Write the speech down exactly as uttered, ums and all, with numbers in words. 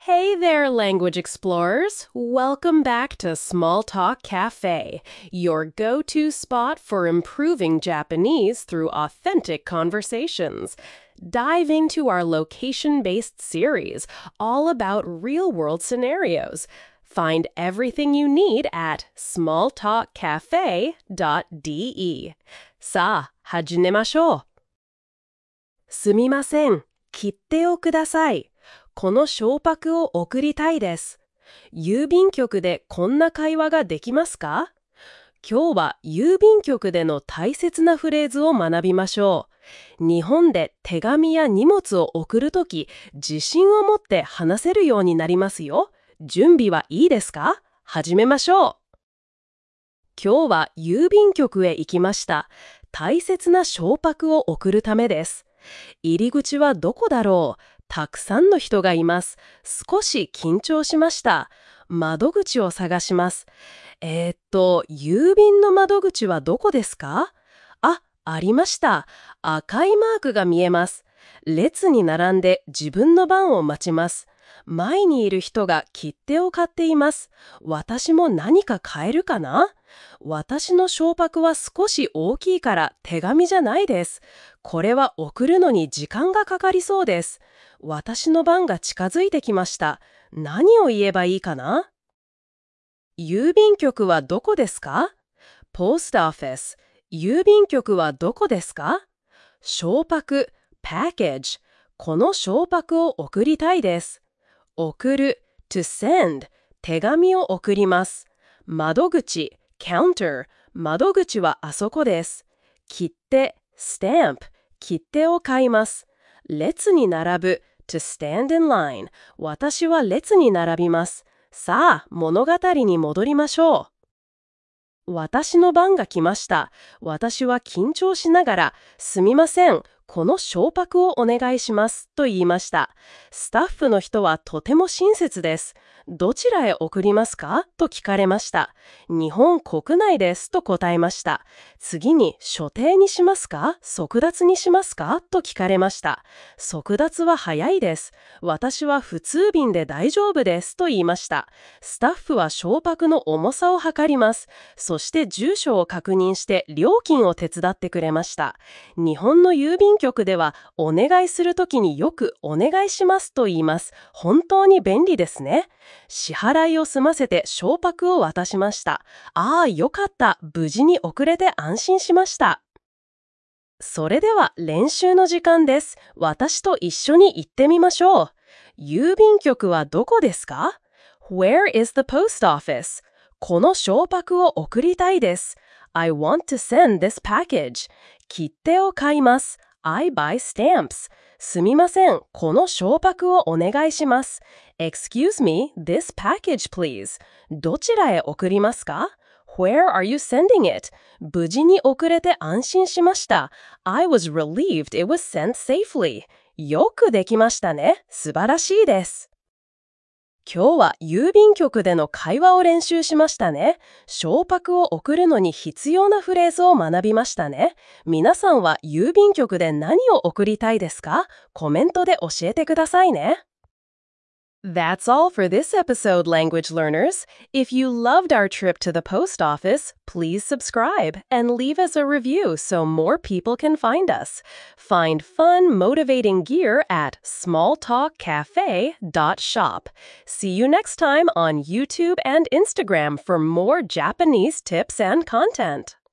Hey there, language explorers! Welcome back to Small Talk Cafe, your go-to spot for improving Japanese through authentic conversations. Dive into our location-based series, all about real-world scenarios. Find everything you need at small talk cafe dot de. さあ、始めましょう。すみません、切手をください。この小パを送りたいです。郵便局でこんな会話ができますか？今日は郵便局での大切なフレーズを学びましょう。日本で手紙や荷物を送るとき、自信を持って話せるようになりますよ。準備はいいですか？始めましょう。今日は郵便局へ行きました。大切な小パを送るためです。入り口はどこだろう？たくさんの人がいます。少し緊張しました。窓口を探します。えー、っと、郵便の窓口はどこですか？あ、ありました。赤いマークが見えます。列に並んで自分の番を待ちます。前にいる人が切手を買っています。私も何か買えるかな？私の小パは少し大きいから手紙じゃないです。これは送るのに時間がかかりそうです。私の番が近づいてきました。何を言えばいいかな？郵便局はどこですか？ Post office。郵便局はどこですか？小パ、package。この小パを送りたいです。送る、to send。手紙を送ります。窓口、counter。窓口はあそこです。切手、stamp。切手を買います。列に並ぶ、to stand in line。私は列に並びます。さあ、物語に戻りましょう。私の番が来ました。私は緊張しながら、すみません、この小パをお願いします、と言いました。スタッフの人はとても親切です。どちらへ送りますか？と聞かれました。日本国内です、と答えました。次に、所定にしますか？速達にしますか？と聞かれました。速達は早いです。私は普通便で大丈夫です、と言いました。スタッフは小パの重さを測ります。そして住所を確認して料金を手伝ってくれました。日本の郵便局ではお願いするときによくお願いしますと言います。本当に便利ですね。支払いを済ませて小パを渡しました。ああ、よかった。無事に送れて安心しました。それでは練習の時間です。私と一緒に行ってみましょう。郵便局はどこですか？ Where is the post office? この小パを送りたいです。I want to send this package. 切手を買います。I buy stamps. すみません、この小パをお願いします。Excuse me, this package please. どちらへ送りますか？ Where are you sending it? 無事に送れて安心しました。I was relieved it was sent safely. よくできましたね。素晴らしいです。今日は郵便局での会話を練習しましたね。小パを送るのに必要なフレーズを学びましたね。皆さんは郵便局で何を送りたいですか？コメントで教えてくださいね。That's all for this episode, language learners. If you loved our trip to the post office, please subscribe and leave us a review so more people can find us. Find fun, motivating gear at small talk cafe dot shop. See you next time on YouTube and Instagram for more Japanese tips and content.